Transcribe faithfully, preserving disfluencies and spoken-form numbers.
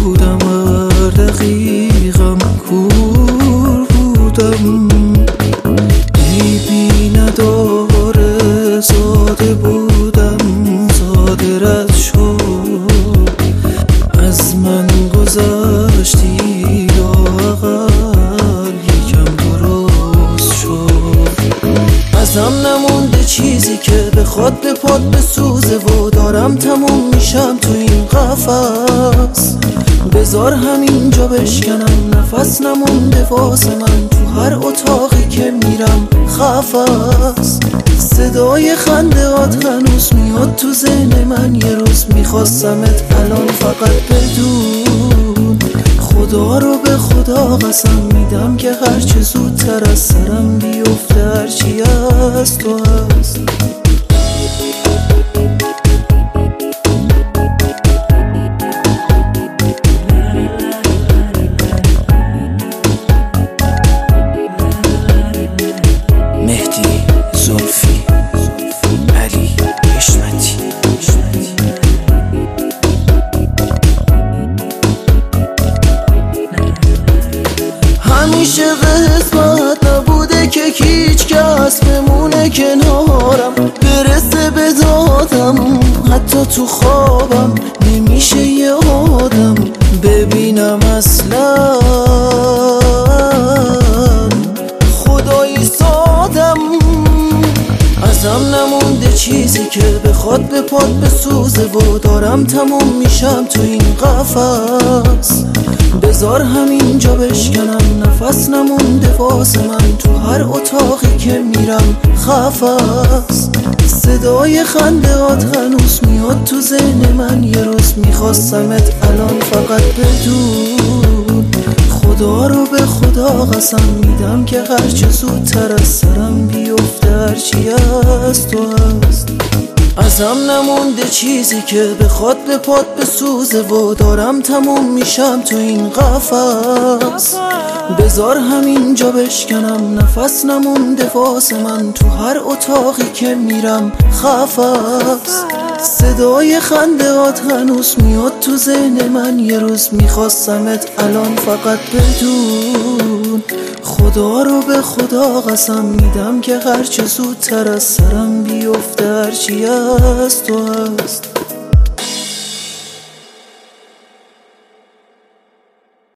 بودم، هر دقیقم کور بودم. عیبی نداره، ساده بودم، ساده رد شد. از من گذشتی لااقل یکم درست شد. ازم نمونده چیزی که بخواد به پات بسوزه و دارم تموم میشم تو این قفس. بذار همینجا بشکنم، نفس نمونده واسه من تو هر اتاقی که میرم خفس. صدای خندهات هنوز میاد تو ذهن من، یه روز میخواستمت الان فقط بدون. خدا رو به خدا قسم میدم که هرچه زودتر از سرم بیفته، هرچی از تو هست. مهدی زلفی، علی حشمتی. همیشه قسمت نبوده که هیچ کس بمونه کنارم، برسه به دادم. حتی تو خوابم نمیشه یه آدم ببینم اصلا. خدایی سادم، ازم نمونده چیزی که بخواد به پات بسوزه و دارم تموم میشم تو این قفس. بذار همینجا بشکنم، نفس نمونده واسه من تو هر اتاقی که میرم خفس. صدای خندهات هنوز میاد تو ذهن من، یه روز میخواستمت الان فقط بدون. خدا رو به خدا قسم میدم که هرچه زودتر از سرم بیفته، هرچی از تو هست. ازم نمونده چیزی که بخواد به پات بسوزه و دارم تموم میشم تو این قفس. بذار همینجا بشکنم، نفس نمونده واسه من تو هر اتاقی که میرم خفس. صدای خندهات هنوز میاد تو ذهن من، یه روز میخواستمت الان فقط بدون. خدا رو به خدا قسم میدم که هرچه زودتر از سرم بیفته، هرچی از تو هست.